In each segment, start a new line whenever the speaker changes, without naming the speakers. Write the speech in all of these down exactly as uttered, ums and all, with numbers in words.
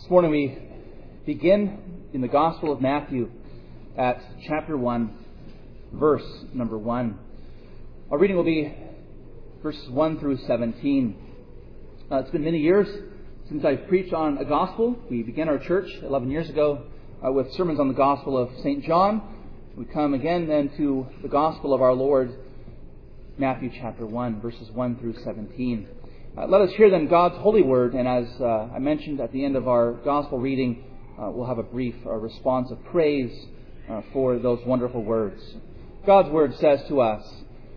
This morning we begin in the Gospel of Matthew at chapter one, verse number one. Our reading will be verses one through seventeen. Uh, it's been many years since I've preached on a Gospel. We began our church eleven years ago uh, with sermons on the Gospel of Saint John. We come again then to the Gospel of our Lord, Matthew chapter one, verses one through seventeen. Uh, let us hear then God's holy word, and as uh, I mentioned at the end of our gospel reading, uh, we'll have a brief uh, response of praise uh, for those wonderful words. God's word says to us,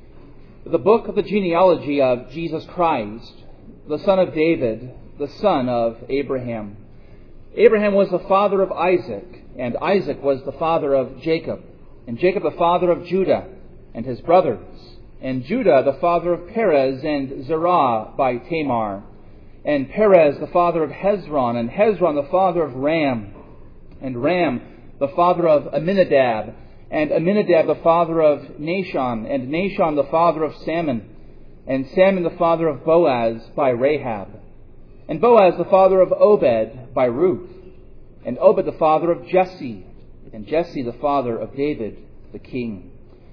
"The book of the genealogy of Jesus Christ, the son of David, the son of Abraham. Abraham was the father of Isaac, and Isaac was the father of Jacob, and Jacob the father of Judah and his brothers, and Judah the father of Perez and Zerah by Tamar, and Perez the father of Hezron, and Hezron the father of Ram, and Ram the father of Amminadab, and Amminadab the father of Nahshon, and Nahshon the father of Salmon, and Salmon the father of Boaz by Rahab, and Boaz the father of Obed by Ruth, and Obed the father of Jesse, and Jesse the father of David the king.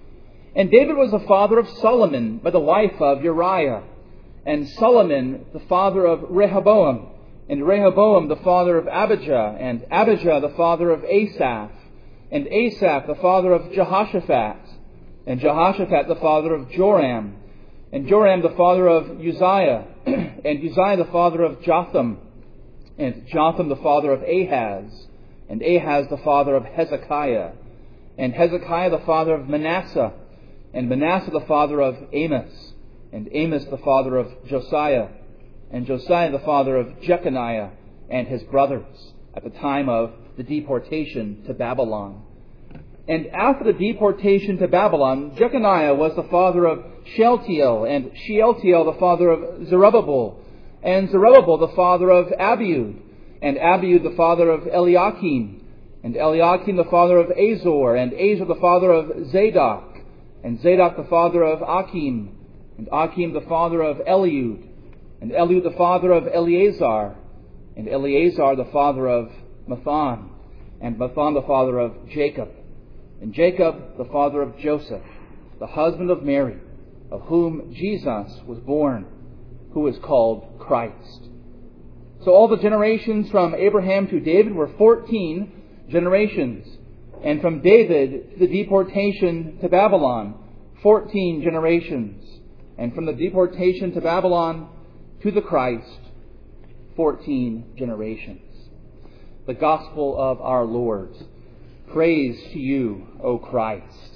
And David was the father of Solomon by the wife of Uriah, and Solomon the father of Rehoboam, and Rehoboam the father of Abijah, and Abijah the father of Asaph, and Asaph the father of Jehoshaphat, and Jehoshaphat the father of Joram, and Joram the father of Uzziah, and Uzziah the father of Jotham, and Jotham the father of Ahaz, and Ahaz the father of Hezekiah, and Hezekiah the father of Manasseh, and Manasseh the father of Amos, and Amos the father of Josiah, and Josiah the father of Jeconiah and his brothers at the time of the deportation to Babylon. And after the deportation to Babylon, Jeconiah was the father of Shealtiel, and Shealtiel the father of Zerubbabel, and Zerubbabel the father of Abiud, and Abiud the father of Eliakim, and Eliakim the father of Azor, and Azor the father of Zadok, and Zadok the father of Achim, and Achim the father of Eliud, and Eliud the father of Eleazar, and Eleazar the father of Mathan, and Mathan the father of Jacob, and Jacob the father of Joseph, the husband of Mary, of whom Jesus was born, who is called Christ." So all the generations from Abraham to David were fourteen generations. And from David to the deportation to Babylon, fourteen generations. And from the deportation to Babylon to the Christ, fourteen generations. The Gospel of our Lord. Praise to you, O Christ.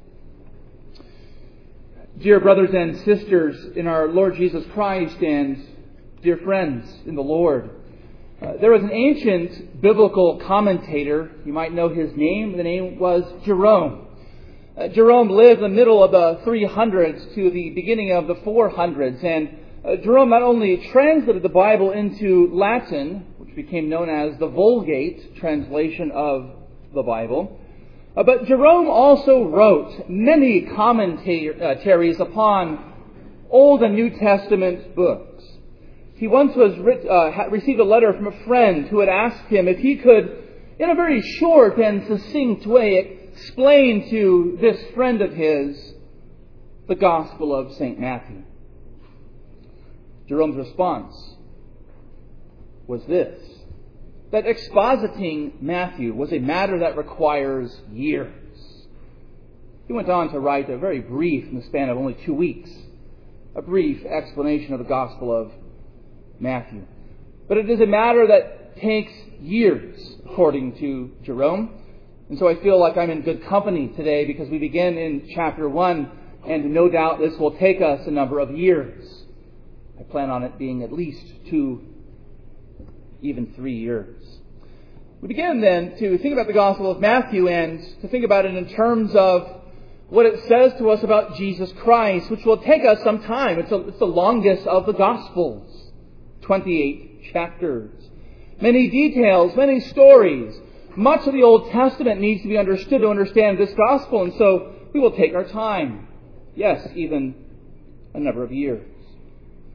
Dear brothers and sisters in our Lord Jesus Christ, and dear friends in the Lord, Uh, there was an ancient biblical commentator. You might know his name. The name was Jerome. Uh, Jerome lived in the middle of the three hundreds to the beginning of the four hundreds. And uh, Jerome not only translated the Bible into Latin, which became known as the Vulgate translation of the Bible, uh, but Jerome also wrote many commentaries upon Old and New Testament books. He once was uh, received a letter from a friend who had asked him if he could, in a very short and succinct way, explain to this friend of his the Gospel of Saint Matthew. Jerome's response was this: that expositing Matthew was a matter that requires years. He went on to write a very brief, in the span of only two weeks, a brief explanation of the Gospel of Matthew. But it is a matter that takes years, according to Jerome. And so I feel like I'm in good company today, because we begin in chapter one, and no doubt this will take us a number of years. I plan on it being at least two, even three years. We begin then to think about the Gospel of Matthew, and to think about it in terms of what it says to us about Jesus Christ, which will take us some time. It's, a, it's the longest of the Gospels. twenty-eight chapters. Many details, many stories. Much of the Old Testament needs to be understood to understand this gospel, and so we will take our time. Yes, even a number of years.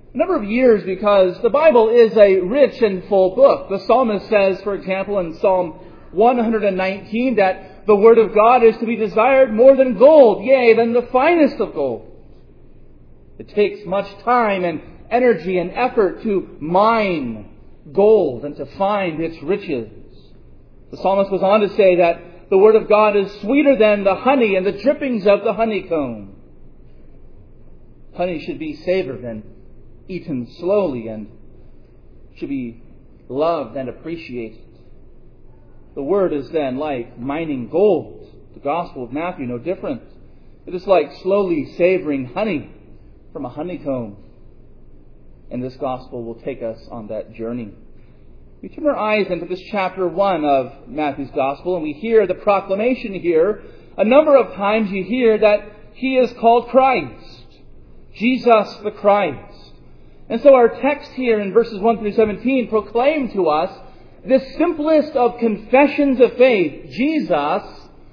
a number of years because the Bible is a rich and full book. The psalmist says, for example, in Psalm one nineteen, that the Word of God is to be desired more than gold, yea, than the finest of gold. It takes much time and energy and effort to mine gold and to find its riches. The psalmist goes on to say that the Word of God is sweeter than the honey and the drippings of the honeycomb. Honey should be savored and eaten slowly and should be loved and appreciated. The Word is then like mining gold. The Gospel of Matthew, no different. It is like slowly savoring honey from a honeycomb. And this Gospel will take us on that journey. We turn our eyes into this chapter one of Matthew's Gospel, and we hear the proclamation here. A number of times you hear that He is called Christ, Jesus the Christ. And so our text here in verses one through seventeen proclaim to us this simplest of confessions of faith. Jesus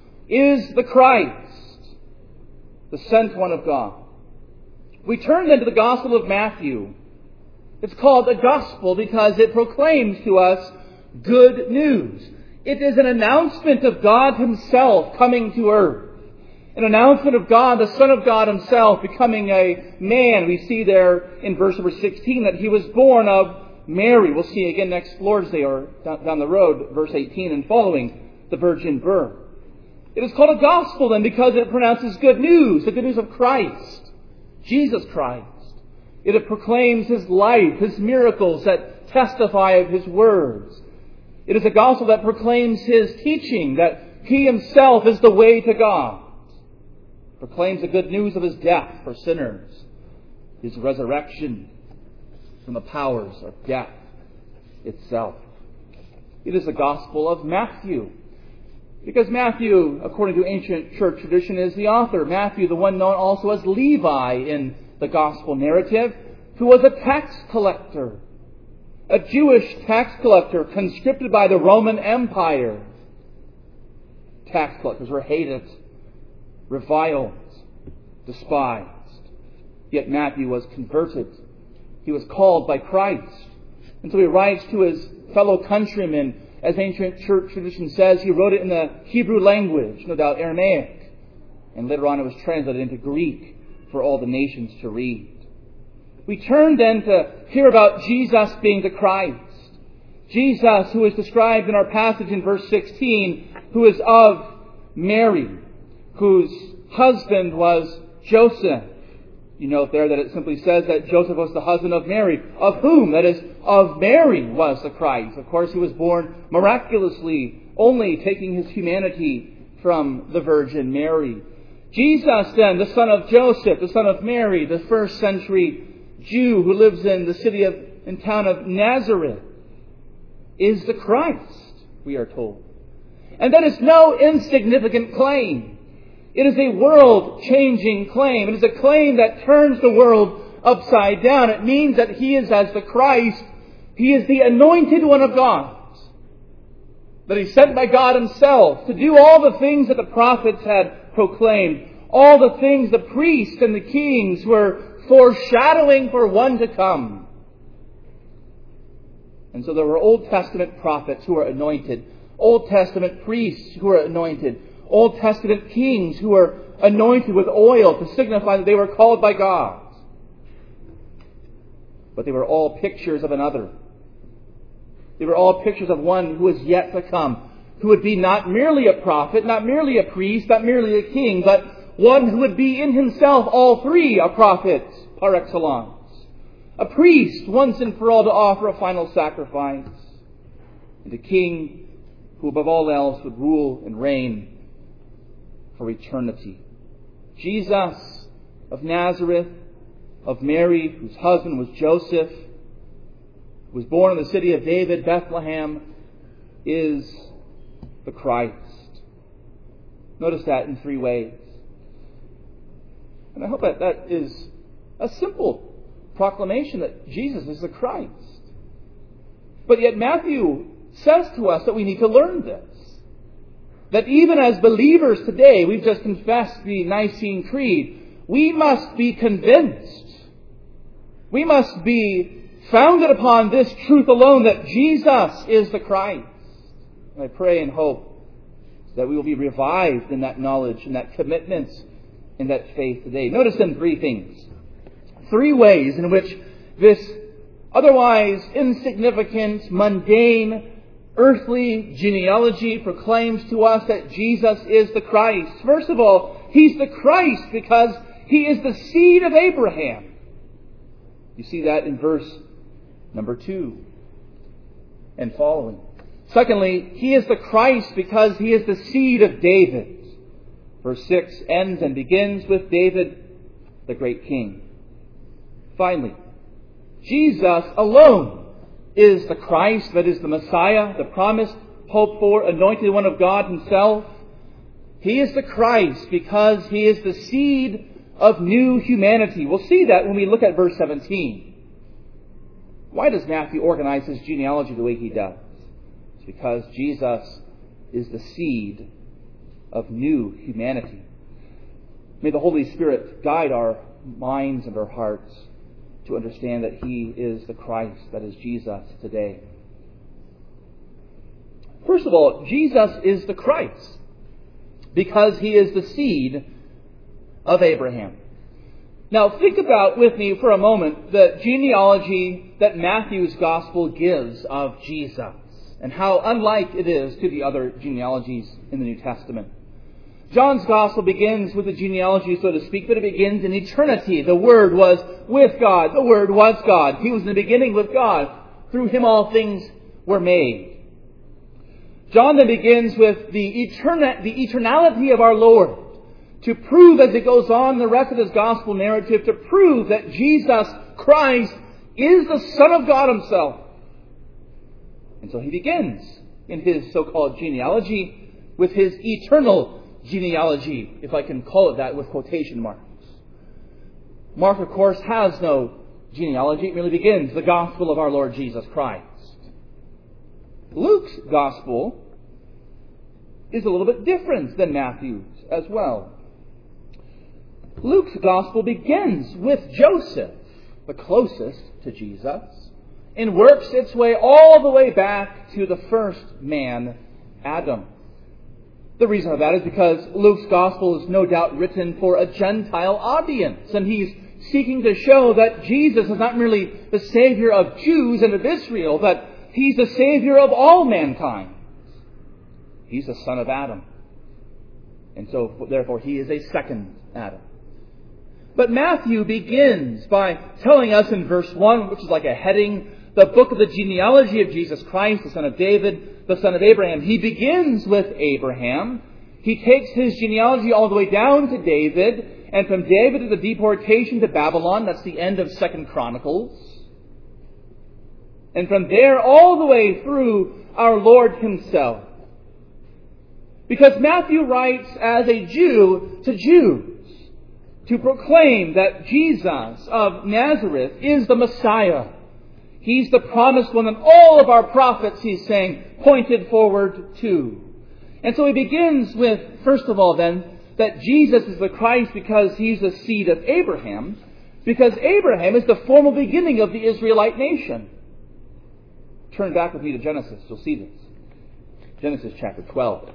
is the Christ, the sent one of God. We turn then to the Gospel of Matthew. It's called a gospel because it proclaims to us good news. It is an announcement of God Himself coming to earth. An announcement of God, the Son of God Himself, becoming a man. We see there in verse number sixteen that He was born of Mary. We'll see again next Lord's Day or down the road, verse eighteen and following, the virgin birth. It is called a gospel then because it pronounces good news, the good news of Christ, Jesus Christ. It proclaims His life, His miracles that testify of His words. It is a gospel that proclaims His teaching, that He Himself is the way to God. It proclaims the good news of His death for sinners, His resurrection from the powers of death itself. It is the gospel of Matthew. Because Matthew, according to ancient church tradition, is the author. Matthew, the one known also as Levi in the gospel narrative, who was a tax collector, a Jewish tax collector conscripted by the Roman Empire. Tax collectors were hated, reviled, despised. Yet Matthew was converted. He was called by Christ. And so he writes to his fellow countrymen. As ancient church tradition says, he wrote it in the Hebrew language, no doubt Aramaic. And later on it was translated into Greek for all the nations to read. We turn then to hear about Jesus being the Christ. Jesus, who is described in our passage in verse sixteen, who is of Mary, whose husband was Joseph. You note there that it simply says that Joseph was the husband of Mary. Of whom? That is, of Mary was the Christ. Of course, He was born miraculously, only taking His humanity from the Virgin Mary. Jesus, then, the son of Joseph, the son of Mary, the first century Jew who lives in the city of, and town of Nazareth, is the Christ, we are told. And that is no insignificant claim. It is a world-changing claim. It is a claim that turns the world upside down. It means that He is as the Christ. He is the anointed one of God. That He's sent by God Himself to do all the things that the prophets had proclaimed. All the things the priests and the kings were foreshadowing for one to come. And so there were Old Testament prophets who were anointed. Old Testament priests who were anointed. Old Testament kings who were anointed with oil to signify that they were called by God. But they were all pictures of another. They were all pictures of one who was yet to come, who would be not merely a prophet, not merely a priest, not merely a king, but one who would be in himself all three a prophet par excellence. A priest once and for all to offer a final sacrifice. And a king who above all else would rule and reign for eternity. Jesus of Nazareth, of Mary, whose husband was Joseph, was born in the city of David, Bethlehem, is the Christ. Notice that in three ways. And I hope that that is a simple proclamation that Jesus is the Christ. But yet Matthew says to us that we need to learn this. That even as believers today, we've just confessed the Nicene Creed, we must be convinced We must be founded upon this truth alone, that Jesus is the Christ. And I pray and hope that we will be revived in that knowledge and that commitment in that faith today. Notice then three things. Three ways in which this otherwise insignificant, mundane, earthly genealogy proclaims to us that Jesus is the Christ. First of all, He's the Christ because He is the seed of Abraham. You see that in verse number two and following. Secondly, He is the Christ because He is the seed of David. Verse six ends and begins with David, the great king. Finally, Jesus alone is the Christ, that is the Messiah, the promised, hoped for, anointed one of God Himself. He is the Christ because He is the seed of new humanity. We'll see that when we look at verse seventeen. Why does Matthew organize his genealogy the way he does? It's because Jesus is the seed of new humanity. May the Holy Spirit guide our minds and our hearts to understand that He is the Christ, that is Jesus today. First of all, Jesus is the Christ because He is the seed of Abraham. Now think about with me for a moment the genealogy that Matthew's Gospel gives of Jesus and how unlike it is to the other genealogies in the New Testament. John's Gospel begins with a genealogy, so to speak, but it begins in eternity. The Word was with God. The Word was God. He was in the beginning with God. Through Him all things were made. John then begins with the, eterna- the eternality of our Lord, to prove, as it goes on in the rest of his Gospel narrative, to prove that Jesus Christ is the Son of God Himself. And so he begins in his so-called genealogy with His eternal genealogy, if I can call it that with quotation marks. Mark, of course, has no genealogy. It merely begins the gospel of our Lord Jesus Christ. Luke's gospel is a little bit different than Matthew's as well. Luke's gospel begins with Joseph, the closest to Jesus, and works its way all the way back to the first man, Adam. The reason for that is because Luke's Gospel is no doubt written for a Gentile audience, and he's seeking to show that Jesus is not merely the Savior of Jews and of Israel, but He's the Savior of all mankind. He's the son of Adam. And so, therefore, He is a second Adam. But Matthew begins by telling us in verse one, which is like a heading, the book of the genealogy of Jesus Christ, the son of David, the son of Abraham. He begins with Abraham. He takes his genealogy all the way down to David, and from David to the deportation to Babylon. That's the end of Second Chronicles. And from there all the way through our Lord Himself. Because Matthew writes as a Jew to Jews to proclaim that Jesus of Nazareth is the Messiah. He's the promised one, and all of our prophets, he's saying, pointed forward to. And so he begins with, first of all then, that Jesus is the Christ because He's the seed of Abraham, because Abraham is the formal beginning of the Israelite nation. Turn back with me to Genesis, you'll see this. Genesis chapter twelve.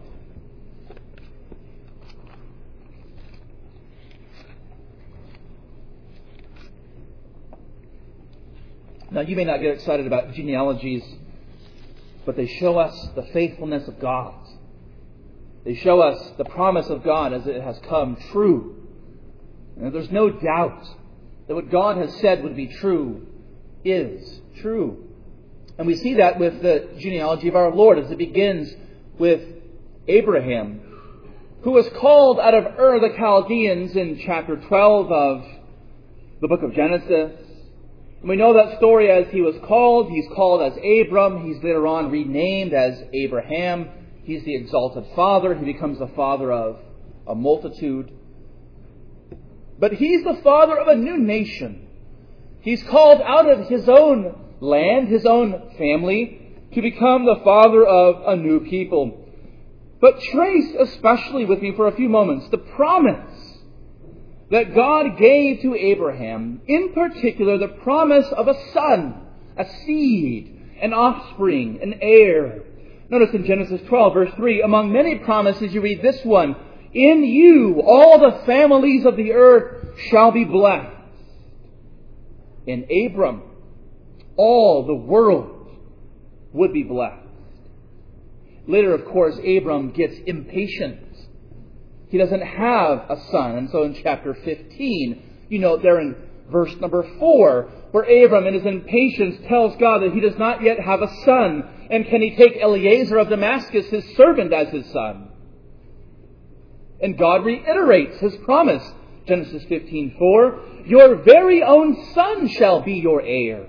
Now, you may not get excited about genealogies, but they show us the faithfulness of God. They show us the promise of God as it has come true. And there's no doubt that what God has said would be true is true. And we see that with the genealogy of our Lord as it begins with Abraham, who was called out of Ur the Chaldeans in chapter twelve of the book of Genesis. And we know that story as he was called. He's called as Abram. He's later on renamed as Abraham. He's the exalted father. He becomes the father of a multitude. But he's the father of a new nation. He's called out of his own land, his own family, to become the father of a new people. But trace especially with me for a few moments the promise that God gave to Abraham, in particular, the promise of a son, a seed, an offspring, an heir. Notice in Genesis twelve, verse three, among many promises you read this one, in you all the families of the earth shall be blessed. In Abram, all the world would be blessed. Later, of course, Abram gets impatient. He doesn't have a son. And so in chapter fifteen, you know, there in verse number four, where Abram in his impatience tells God that he does not yet have a son. And can he take Eliezer of Damascus, his servant, as his son? And God reiterates his promise. Genesis fifteen four, your very own son shall be your heir.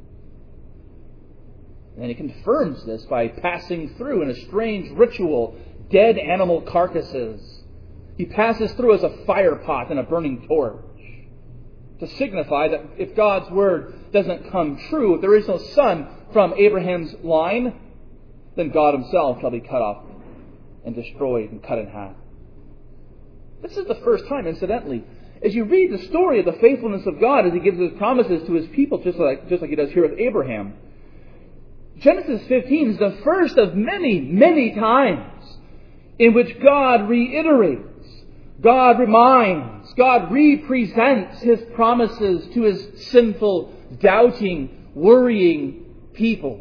And he confirms this by passing through in a strange ritual dead animal carcasses. He passes through as a fire pot and a burning torch to signify that if God's word doesn't come true, if there is no son from Abraham's line, then God himself shall be cut off and destroyed and cut in half. This is the first time, incidentally, as you read the story of the faithfulness of God as He gives His promises to His people, just like, just like He does here with Abraham. Genesis fifteen is the first of many, many times in which God reiterates, God reminds, God represents His promises to His sinful, doubting, worrying people.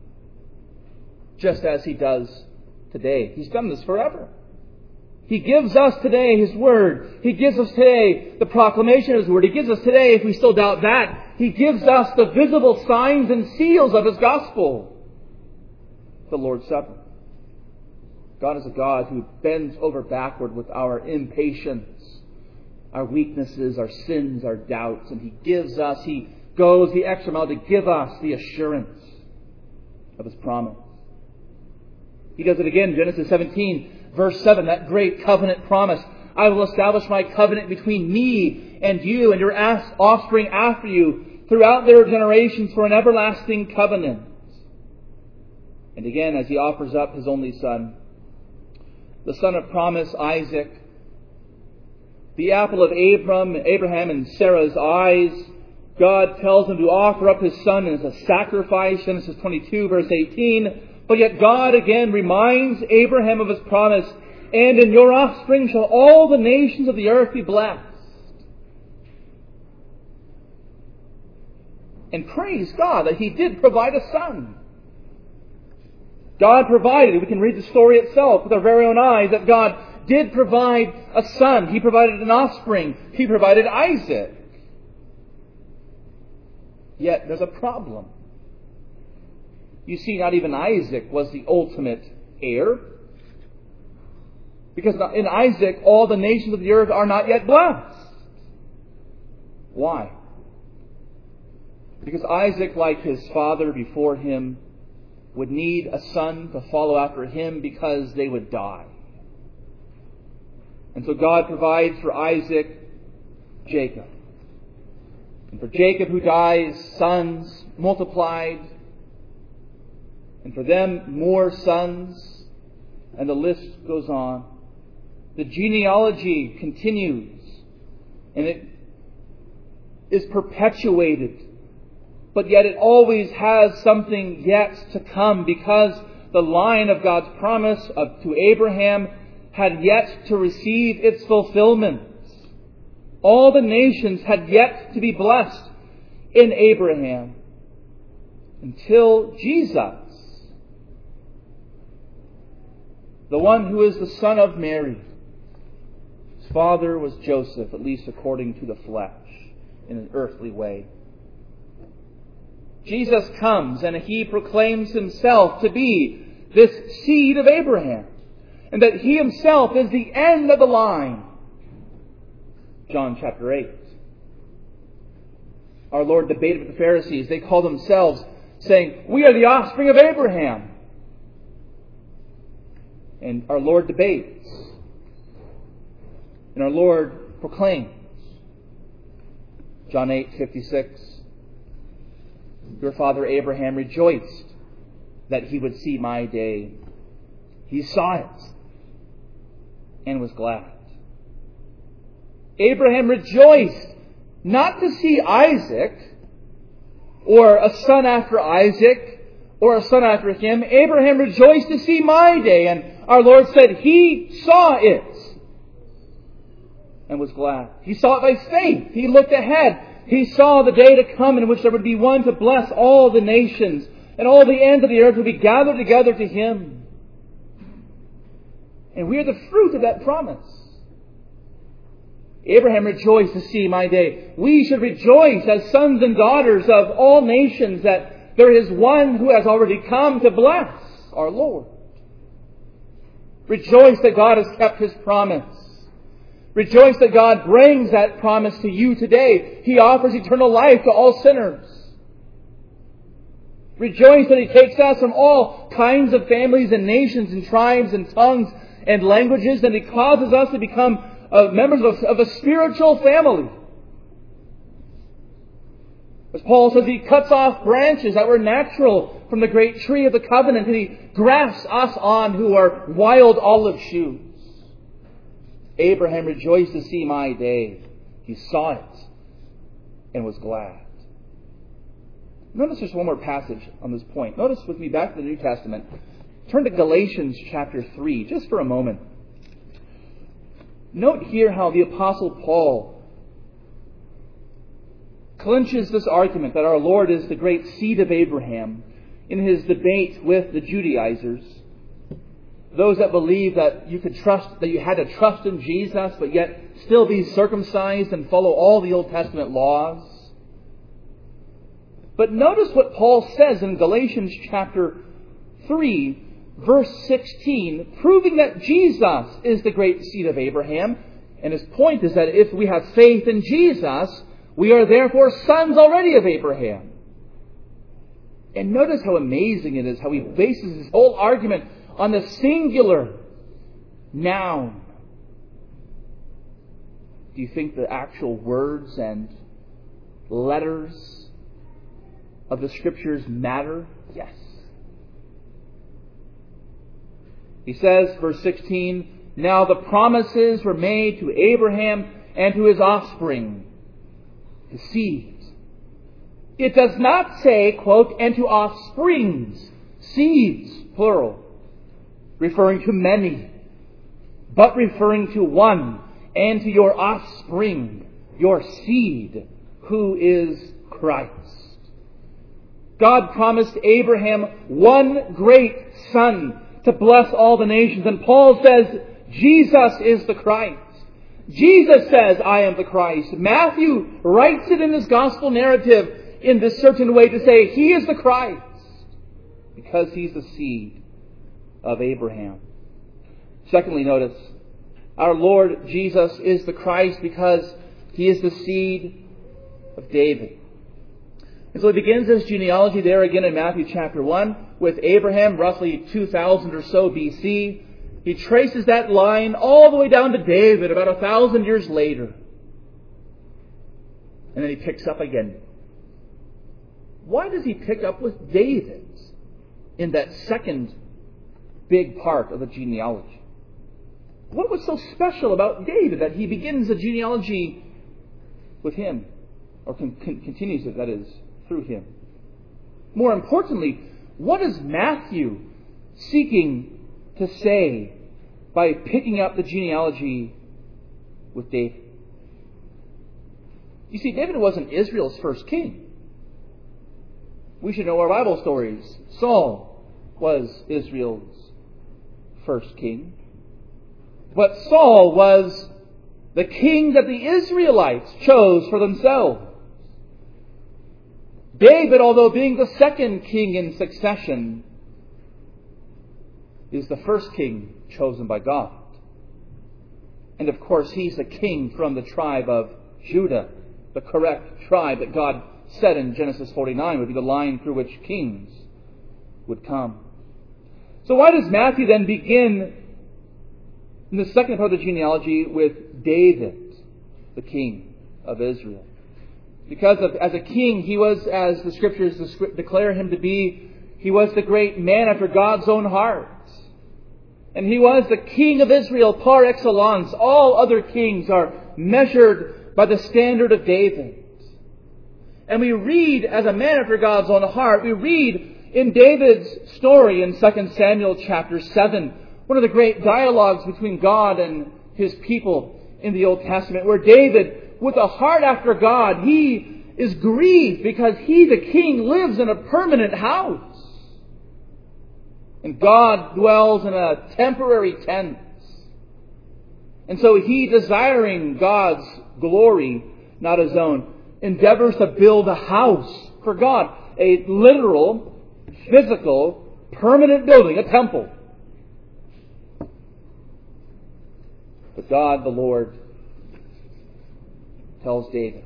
Just as He does today. He's done this forever. He gives us today His Word. He gives us today the proclamation of His Word. He gives us today, if we still doubt that, He gives us the visible signs and seals of His gospel. The Lord's Supper. God is a God who bends over backward with our impatience, our weaknesses, our sins, our doubts. And He gives us, He goes the extra mile to give us the assurance of His promise. He does it again in Genesis seventeen, verse seven, that great covenant promise. I will establish my covenant between me and you and your offspring after you throughout their generations for an everlasting covenant. And again, as He offers up His only Son, the son of promise, Isaac, the apple of Abram, Abraham and Sarah's eyes, God tells him to offer up His Son as a sacrifice, Genesis twenty-two, verse eighteen. But yet God again reminds Abraham of His promise, and in your offspring shall all the nations of the earth be blessed. And praise God that He did provide a son. God provided, we can read the story itself with our very own eyes, that God did provide a son. He provided an offspring. He provided Isaac. Yet there's a problem. You see, not even Isaac was the ultimate heir. Because in Isaac, all the nations of the earth are not yet blessed. Why? Because Isaac, like his father before him, would need a son to follow after him because they would die. And so God provides for Isaac Jacob. And for Jacob who dies, sons multiplied. And for them, more sons. And the list goes on. The genealogy continues. And it is perpetuated. But yet it always has something yet to come, because the line of God's promise of, to Abraham had yet to receive its fulfillment. All the nations had yet to be blessed in Abraham until Jesus, the one who is the son of Mary. His father was Joseph, at least according to the flesh, in an earthly way. Jesus comes and He proclaims Himself to be this seed of Abraham, and that He Himself is the end of the line. John chapter eight. Our Lord debated with the Pharisees. They call themselves, saying, we are the offspring of Abraham. And our Lord debates. And our Lord proclaims. John eight fifty-six. Your father Abraham rejoiced that he would see my day. He saw it and was glad. Abraham rejoiced not to see Isaac, or a son after Isaac, or a son after him. Abraham rejoiced to see my day. And our Lord said he saw it and was glad. He saw it by faith. He looked ahead. He saw the day to come in which there would be one to bless all the nations, and all the ends of the earth would be gathered together to him. And we are the fruit of that promise. Abraham rejoiced to see my day. We should rejoice as sons and daughters of all nations that there is one who has already come to bless, our Lord. Rejoice that God has kept His promise. Rejoice that God brings that promise to you today. He offers eternal life to all sinners. Rejoice that He takes us from all kinds of families and nations and tribes and tongues and languages, and He causes us to become uh, members of, of a spiritual family. As Paul says, He cuts off branches that were natural from the great tree of the covenant, and He grafts us on who are wild olive shoots. Abraham rejoiced to see my day. He saw it and was glad. Notice just one more passage on this point. Notice with me back to the New Testament. Turn to Galatians chapter three, just for a moment. Note here how the Apostle Paul clinches this argument that our Lord is the great seed of Abraham in his debate with the Judaizers. Those that believe that you could trust, that you had to trust in Jesus, but yet still be circumcised and follow all the Old Testament laws. But notice what Paul says in Galatians chapter three, verse sixteen, proving that Jesus is the great seed of Abraham. And his point is that if we have faith in Jesus, we are therefore sons already of Abraham. And notice how amazing it is, how he bases his whole argument on the singular noun. Do you think the actual words and letters of the Scriptures matter? Yes. He says, verse sixteen, now the promises were made to Abraham and to his offspring, the seed. It does not say, quote, and to offsprings, seeds, plural, referring to many, but referring to one, and to your offspring, your seed, who is Christ. God promised Abraham one great son to bless all the nations. And Paul says, Jesus is the Christ. Jesus says, I am the Christ. Matthew writes it in his gospel narrative in this certain way to say, He is the Christ, because He's the seed of Abraham. Secondly, notice, our Lord Jesus is the Christ because He is the seed of David. And so he begins his genealogy there again in Matthew chapter one with Abraham, roughly two thousand or so B C. He traces that line all the way down to David about a thousand years later. And then he picks up again. Why does he pick up with David in that second big part of the genealogy? What was so special about David that he begins the genealogy with him? Or con- con- continues it, that is, through him. More importantly, what is Matthew seeking to say by picking up the genealogy with David? You see, David wasn't Israel's first king. We should know our Bible stories. Saul was Israel's first king. But Saul was the king that the Israelites chose for themselves. David, although being the second king in succession, is the first king chosen by God. And of course, he's a king from the tribe of Judah, the correct tribe that God said in Genesis forty-nine would be the line through which kings would come. So why does Matthew then begin in the second part of the genealogy with David, the king of Israel? Because of, as a king, he was, as the Scriptures declare him to be, he was the great man after God's own heart. And he was the king of Israel par excellence. All other kings are measured by the standard of David. And we read, as a man after God's own heart, we read in David's story in Second Samuel chapter seven, one of the great dialogues between God and His people in the Old Testament, where David, with a heart after God, he is grieved because he, the king, lives in a permanent house. And God dwells in a temporary tent. And so he, desiring God's glory, not his own, endeavors to build a house for God. A literal, physical, permanent building, a temple. But God, the Lord, tells David,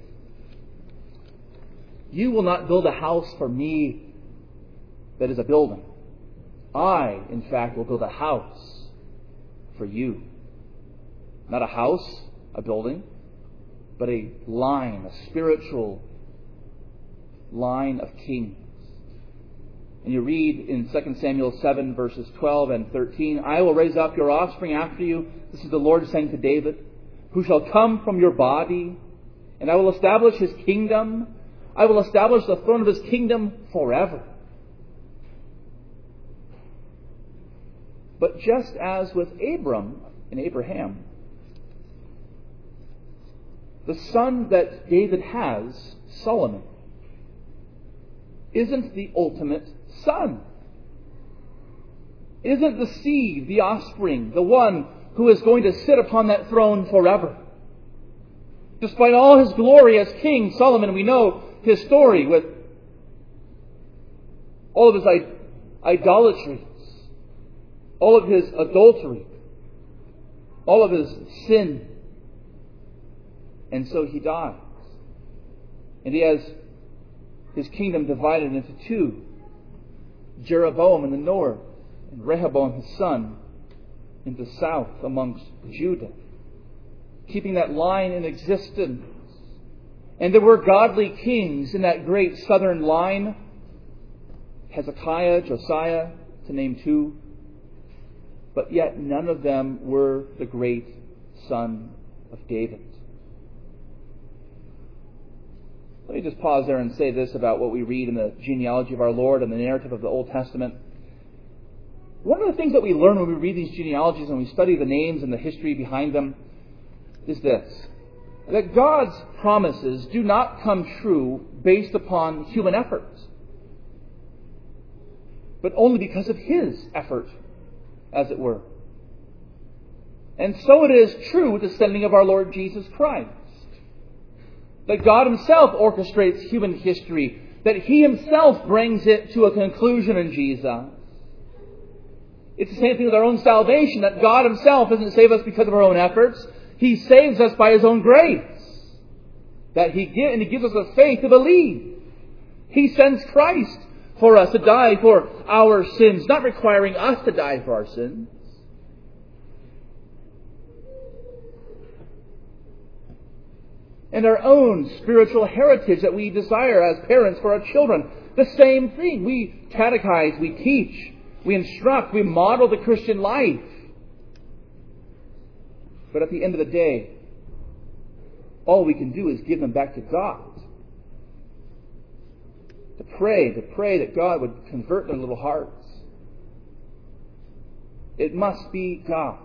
you will not build a house for me that is a building. I, in fact, will build a house for you. Not a house, a building, but a line, a spiritual line of kings. And you read in Second Samuel seven, verses twelve and thirteen, I will raise up your offspring after you. This is the Lord saying to David, who shall come from your body, and I will establish his kingdom. I will establish the throne of his kingdom forever. But just as with Abram and Abraham, the son that David has, Solomon, isn't the ultimate son. Isn't the seed, the offspring, the one who is going to sit upon that throne forever. Despite all his glory as king, Solomon, we know his story with all of his idolatries, all of his adultery, all of his sin. And so he dies. And he has his kingdom divided into two. Jeroboam in the north, and Rehoboam his son in the south amongst Judah, keeping that line in existence. And there were godly kings in that great southern line, Hezekiah, Josiah, to name two. But yet none of them were the great son of David. Let me just pause there and say this about what we read in the genealogy of our Lord and the narrative of the Old Testament. One of the things that we learn when we read these genealogies and we study the names and the history behind them is this: that God's promises do not come true based upon human effort, but only because of His effort, as it were. And so it is true with the sending of our Lord Jesus Christ. That God Himself orchestrates human history, that He Himself brings it to a conclusion in Jesus. It's the same thing with our own salvation, that God Himself doesn't save us because of our own efforts. He saves us by His own grace. That He gives, and He gives us the faith to believe. He sends Christ for us to die for our sins, not requiring us to die for our sins. And our own spiritual heritage that we desire as parents for our children. The same thing. We catechize, we teach, we instruct, we model the Christian life. But at the end of the day, all we can do is give them back to God. To pray, to pray that God would convert their little hearts. It must be God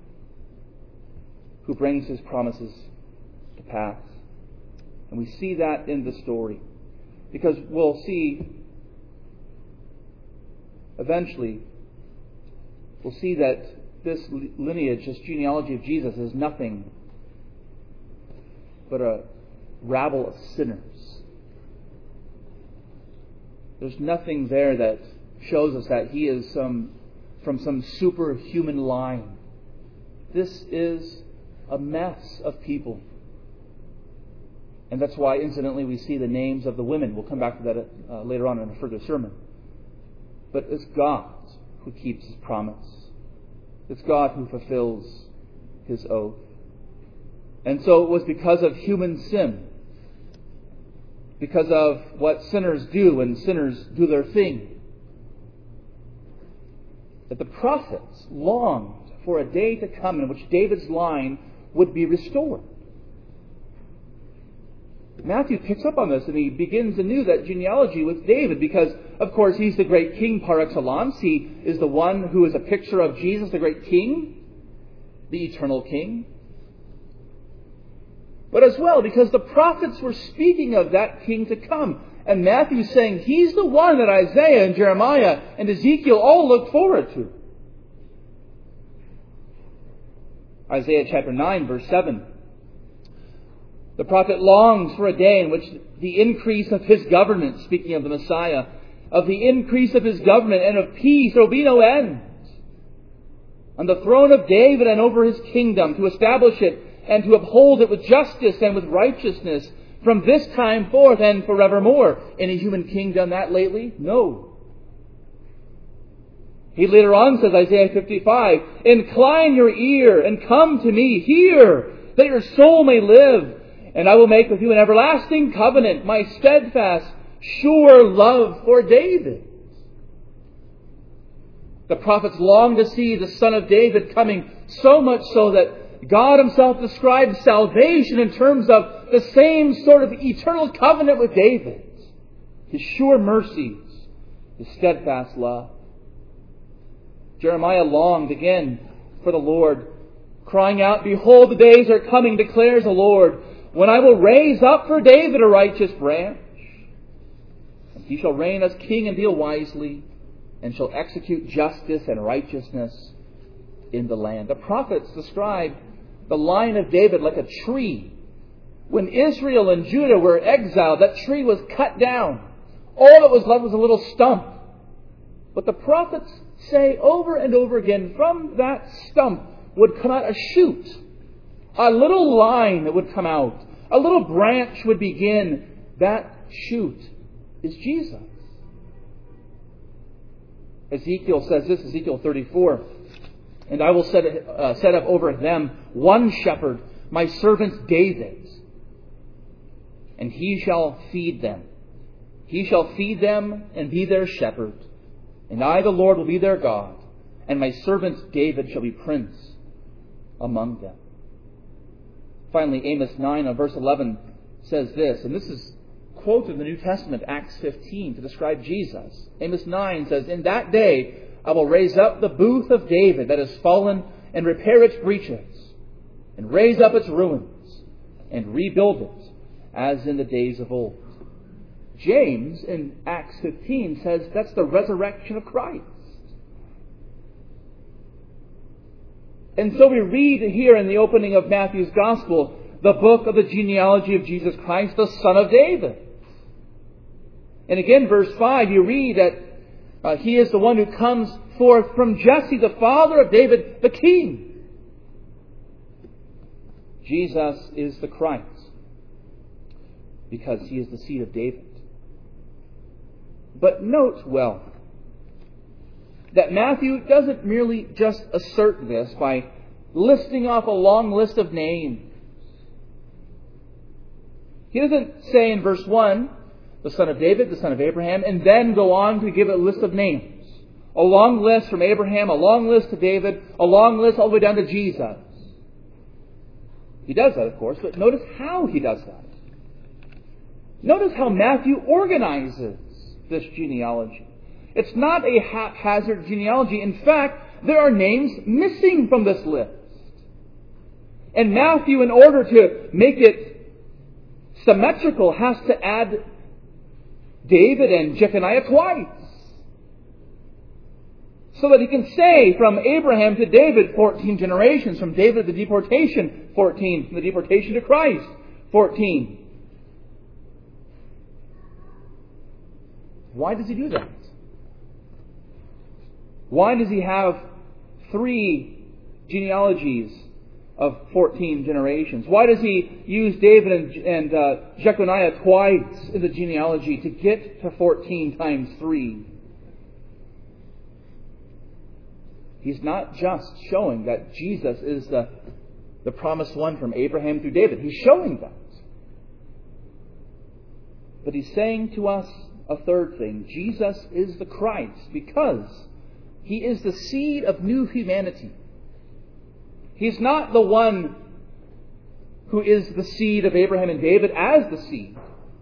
who brings His promises to pass. And we see that in the story. Because we'll see, eventually, we'll see that this lineage, this genealogy of Jesus is nothing but a rabble of sinners. There's nothing there that shows us that He is some from some superhuman line. This is a mess of people. And that's why, incidentally, we see the names of the women. We'll come back to that uh, later on in a further sermon. But it's God who keeps His promise. It's God who fulfills His oath. And so it was because of human sin, because of what sinners do when sinners do their thing, that the prophets longed for a day to come in which David's line would be restored. Matthew picks up on this and he begins anew that genealogy with David because, of course, he's the great king par excellence. He is the one who is a picture of Jesus, the great king, the eternal king. But as well because the prophets were speaking of that king to come. And Matthew's saying he's the one that Isaiah and Jeremiah and Ezekiel all looked forward to. Isaiah chapter nine, verse seven. The prophet longs for a day in which the increase of his government, speaking of the Messiah, of the increase of his government and of peace, there will be no end. On the throne of David and over his kingdom, to establish it and to uphold it with justice and with righteousness from this time forth and forevermore. Any human king done that lately? No. He later on says, Isaiah fifty-five, incline your ear and come to me, hear, that your soul may live. And I will make with you an everlasting covenant, my steadfast, sure love for David. The prophets long to see the Son of David coming, so much so that God Himself describes salvation in terms of the same sort of eternal covenant with David. His sure mercies, His steadfast love. Jeremiah longed again for the Lord, crying out, behold, the days are coming, declares the Lord, when I will raise up for David a righteous branch. And he shall reign as king and deal wisely, and shall execute justice and righteousness in the land. The prophets describe the line of David like a tree. When Israel and Judah were exiled, that tree was cut down. All that was left was a little stump. But the prophets say over and over again, from that stump would come out a shoot. A little line that would come out. A little branch would begin. That shoot is Jesus. Ezekiel says this, Ezekiel thirty-four. And I will set, uh, set up over them one shepherd, my servant David. And he shall feed them. He shall feed them and be their shepherd. And I, the Lord, will be their God. And my servant David shall be prince among them. Finally, Amos nine, and verse eleven says this, and this is quoted in the New Testament, Acts fifteen, to describe Jesus. Amos nine says, in that day I will raise up the booth of David that has fallen, and repair its breaches, and raise up its ruins, and rebuild it, as in the days of old. James, in Acts fifteen, says that's the resurrection of Christ. And so we read here in the opening of Matthew's Gospel, the book of the genealogy of Jesus Christ, the Son of David. And again, verse five, you read that uh, He is the one who comes forth from Jesse, the father of David, the King. Jesus is the Christ, because He is the seed of David. But note well, that Matthew doesn't merely just assert this by listing off a long list of names. He doesn't say in verse one, the son of David, the son of Abraham, and then go on to give a list of names. A long list from Abraham, a long list to David, a long list all the way down to Jesus. He does that, of course, but notice how he does that. Notice how Matthew organizes this genealogy. It's not a haphazard genealogy. In fact, there are names missing from this list. And Matthew, in order to make it symmetrical, has to add David and Jeconiah twice. So that he can say from Abraham to David, fourteen generations. From David to the deportation, fourteen. From the deportation to Christ, fourteen. Why does he do that? Why does he have three genealogies of fourteen generations? Why does he use David and, and uh, Jeconiah twice in the genealogy to get to fourteen times three? He's not just showing that Jesus is the, the promised one from Abraham through David. He's showing that. But he's saying to us a third thing. Jesus is the Christ because He is the seed of new humanity. He's not the one who is the seed of Abraham and David as the seed,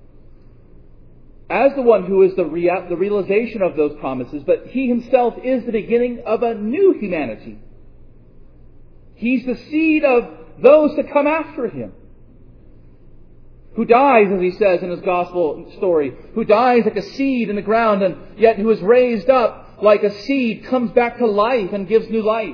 as the one who is the, rea- the realization of those promises, but He Himself is the beginning of a new humanity. He's the seed of those to come after Him, who dies, as He says in His gospel story, who dies like a seed in the ground, and yet who is raised up like a seed, comes back to life and gives new life.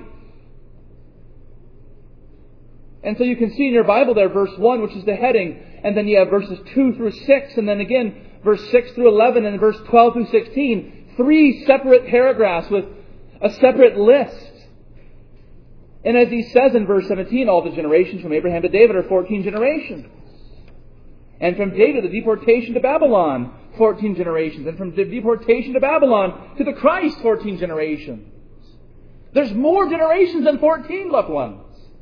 And so you can see in your Bible there verse one, which is the heading, and then you have verses two through six, and then again verse six through eleven, and verse twelve through sixteen. Three separate paragraphs with a separate list. And as he says in verse seventeen, all the generations from Abraham to David are fourteen generations. And from David, the deportation to Babylon, fourteen generations. And from the deportation to Babylon to the Christ, fourteen generations. There's more generations than fourteen, loved ones.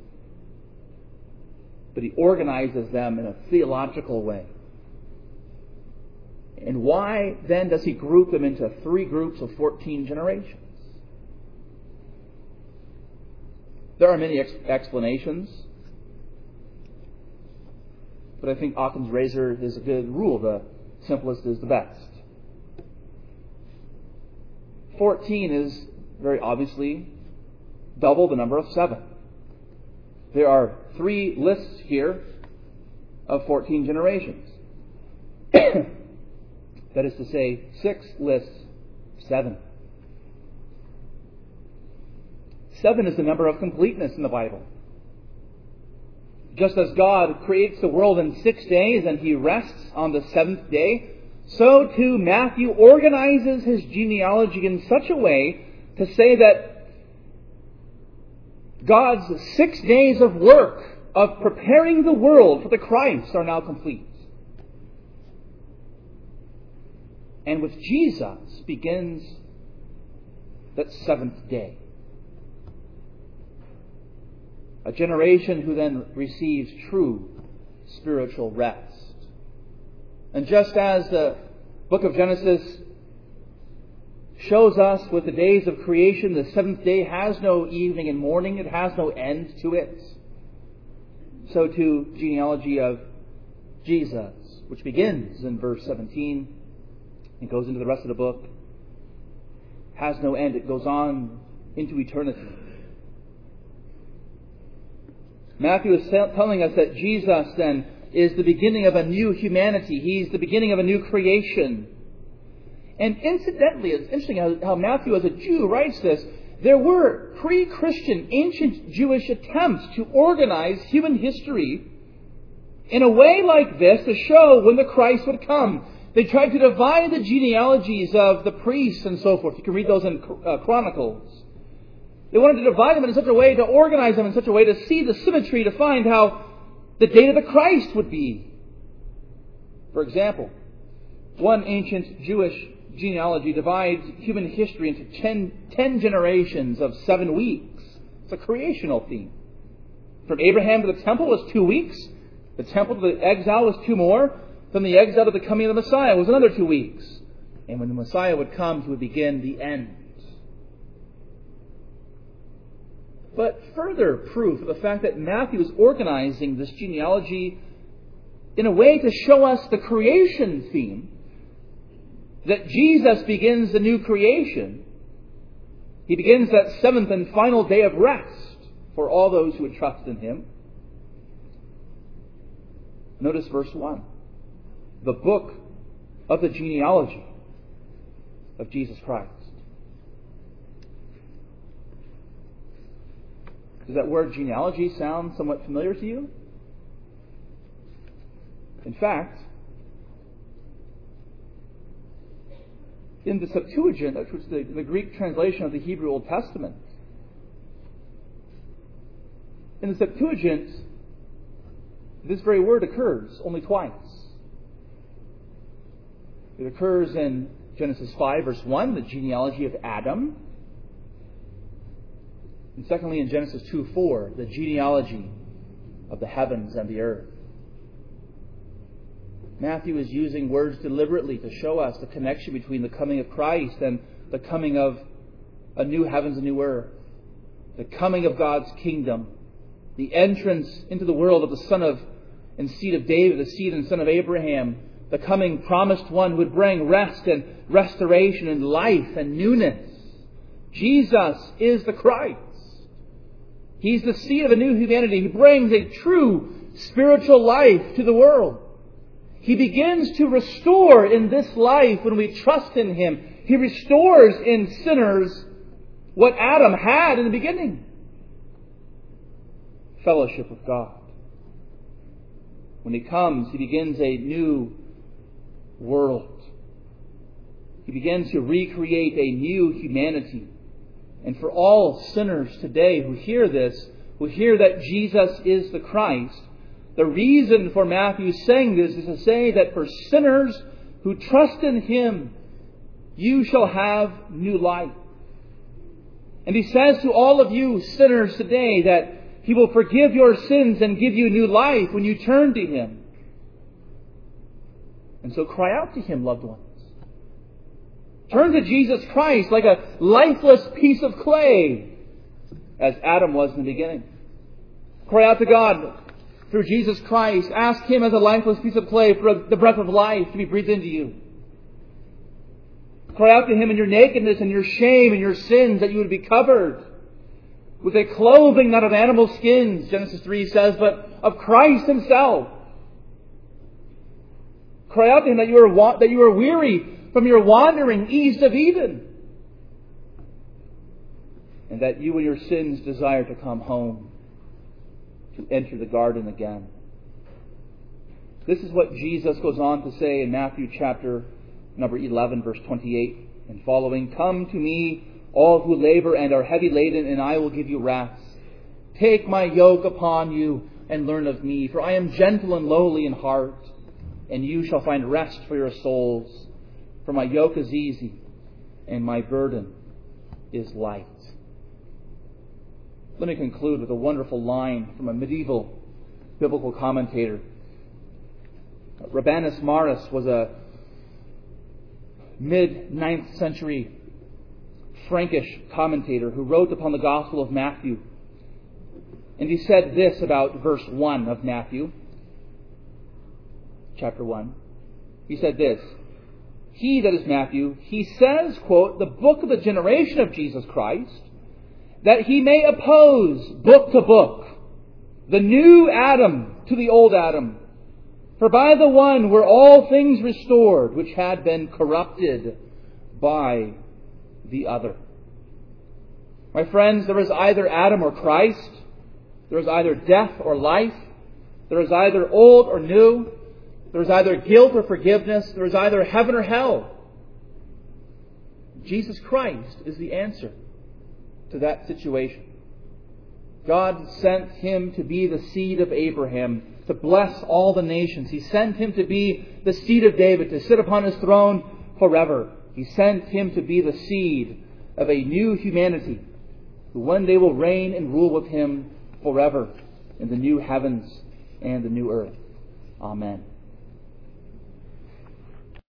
But He organizes them in a theological way. And why then does He group them into three groups of fourteen generations? There are many ex- explanations. But I think Occam's razor is a good rule. The simplest is the best. fourteen is very obviously double the number of seven. There are three lists here of fourteen generations. That is to say, six lists seven. Seven is the number of completeness in the Bible. Just as God creates the world in six days and He rests on the seventh day, so too Matthew organizes his genealogy in such a way to say that God's six days of work of preparing the world for the Christ are now complete. And with Jesus begins that seventh day. A generation who then receives true spiritual rest. And just as the book of Genesis shows us with the days of creation, the seventh day has no evening and morning, it has no end to it. So too, genealogy of Jesus, which begins in verse seventeen and goes into the rest of the book, has no end. It goes on into eternity. Matthew is telling us that Jesus then is the beginning of a new humanity. He's the beginning of a new creation. And incidentally, it's interesting how, how Matthew as a Jew writes this. There were pre-Christian, ancient Jewish attempts to organize human history in a way like this to show when the Christ would come. They tried to divide the genealogies of the priests and so forth. You can read those in uh, Chronicles. They wanted to divide them in such a way, to organize them in such a way, to see the symmetry, to find how the date of the Christ would be. For example, one ancient Jewish genealogy divides human history into ten, ten generations of seven weeks. It's a creational theme. From Abraham to the temple was two weeks. The temple to the exile was two more. From the exile to the coming of the Messiah was another two weeks. And when the Messiah would come, he would begin the end. But further proof of the fact that Matthew is organizing this genealogy in a way to show us the creation theme, that Jesus begins the new creation. He begins that seventh and final day of rest for all those who would trust in Him. Notice verse one. The book of the genealogy of Jesus Christ. Does that word genealogy sound somewhat familiar to you? In fact, in the Septuagint, which is the, the Greek translation of the Hebrew Old Testament, in the Septuagint, this very word occurs only twice. It occurs in Genesis five, verse one, the genealogy of Adam. And secondly, in Genesis two four, the genealogy of the heavens and the earth. Matthew is using words deliberately to show us the connection between the coming of Christ and the coming of a new heavens and new earth, the coming of God's kingdom, the entrance into the world of the Son of and seed of David, the seed and son of Abraham, the coming promised one who would bring rest and restoration and life and newness. Jesus is the Christ. He's the seed of a new humanity. He brings a true spiritual life to the world. He begins to restore in this life when we trust in Him. He restores in sinners what Adam had in the beginning. Fellowship with God. When He comes, He begins a new world. He begins to recreate a new humanity. And for all sinners today who hear this, who hear that Jesus is the Christ, the reason for Matthew saying this is to say that for sinners who trust in Him, you shall have new life. And He says to all of you sinners today that He will forgive your sins and give you new life when you turn to Him. And so cry out to Him, loved ones. Turn to Jesus Christ like a lifeless piece of clay, as Adam was in the beginning. Cry out to God through Jesus Christ. Ask Him as a lifeless piece of clay for the breath of life to be breathed into you. Cry out to Him in your nakedness and your shame and your sins, that you would be covered with a clothing not of animal skins, Genesis three says, but of Christ Himself. Cry out to Him that you are wa- that you are weary from your wandering east of Eden, and that you and your sins desire to come home, to enter the garden again. This is what Jesus goes on to say in Matthew chapter number eleven, verse twenty-eight and following. Come to me, all who labor and are heavy laden, and I will give you rest. Take my yoke upon you and learn of me, for I am gentle and lowly in heart, and you shall find rest for your souls. For my yoke is easy and my burden is light. Let me conclude with a wonderful line from a medieval biblical commentator. Rabanus Maurus was a mid-ninth century Frankish commentator who wrote upon the Gospel of Matthew. And he said this about verse one of Matthew, chapter one. He said this: He, that is Matthew, he says, quote, the book of the generation of Jesus Christ, that he may oppose book to book, the new Adam to the old Adam. For by the one were all things restored, which had been corrupted by the other. My friends, there is either Adam or Christ. There is either death or life. There is either old or new. There is either guilt or forgiveness. There is either heaven or hell. Jesus Christ is the answer to that situation. God sent Him to be the seed of Abraham, to bless all the nations. He sent Him to be the seed of David, to sit upon His throne forever. He sent Him to be the seed of a new humanity, who one day will reign and rule with Him forever in the new heavens and the new earth. Amen.